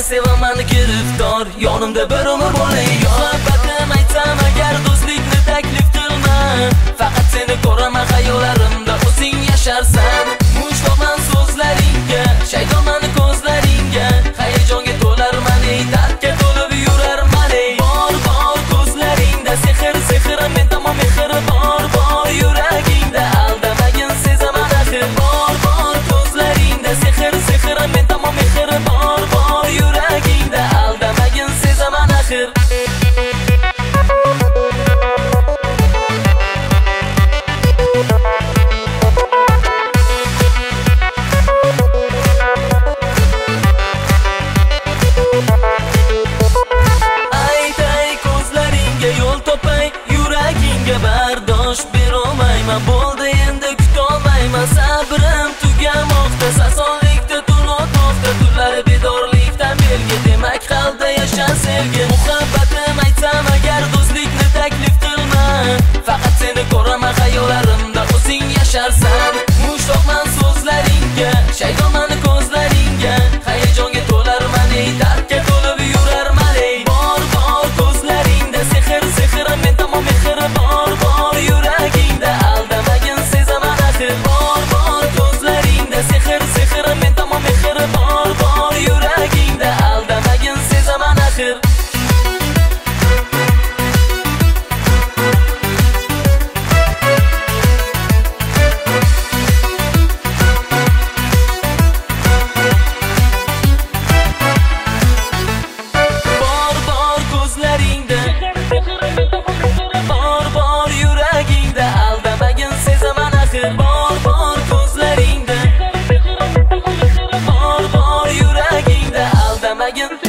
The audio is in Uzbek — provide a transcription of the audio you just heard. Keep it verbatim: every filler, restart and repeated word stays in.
sevaman giriftor, yonimda bir umr bo'lay. Muhabbatim aytsam agar do'stlikni taklif qilma, faqat seni ko'raman xayollarimda, o'zing yasharsan. Mushtoqman so'zlaringga, shaytonman ko'zlaringga, hayajonga to'larman, ey dardga to'lib yurarman. Ey bor bor ko'zlaringda sehr sehr, men tamom mehr bor bor yuragingda, aldamagin sezaman axir. Bor bor ko'zlaringda sehr sehr, men tamom mehr bor bor yuragingda, aldamagin sezaman axir. Bardosh berolmayman, bo'ldi endi kutolmayman, sabrim tugamoqda, sasonlikda tunotmoqda, tunlar bedorlikdan belgi, demak qalbda yashar sevgi. Muhabbatim aytsam agar do'stlikni taklif qilma, faqat seni ko'raman xayollarimda, o'zing yasharsan. Mushtoqman so'zlaringga, shaytonman ko'zlaringga, hayajonga to'larman, ey dardga to'lib yurarman. Ey bor bor ko'zlaringda sehr sehr, men tamom mehr bor bor yuragingda, aldamagin sezaman axir. Bor bor ko'zlaringda sehr sehr, men tamom mehr bor bor yuragingda, aldamagin sezaman axir. Bor bor ko'zlaringda, bor bor yuragingda, aldamagin sezaman axir. Bor bor ko'zlaringda, bor bor yuragingda, aldamagin